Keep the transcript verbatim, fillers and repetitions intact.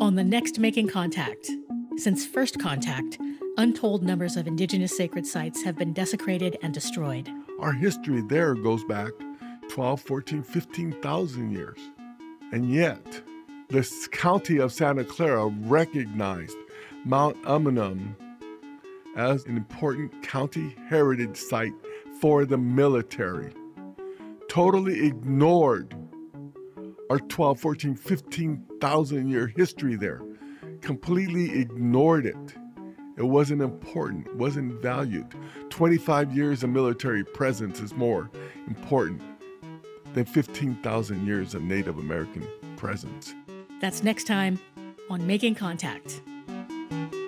On the next Making Contact. Since first contact, untold numbers of indigenous sacred sites have been desecrated and destroyed. Our history there goes back twelve, fourteen, fifteen thousand years. And yet, the county of Santa Clara recognized Mount Umunhum as an important county heritage site for the military. Totally ignored our twelve, fourteen, fifteen thousand year history there. Completely ignored it. It wasn't important, it wasn't valued. twenty-five years of military presence is more important than fifteen thousand years of Native American presence. That's next time on Making Contact.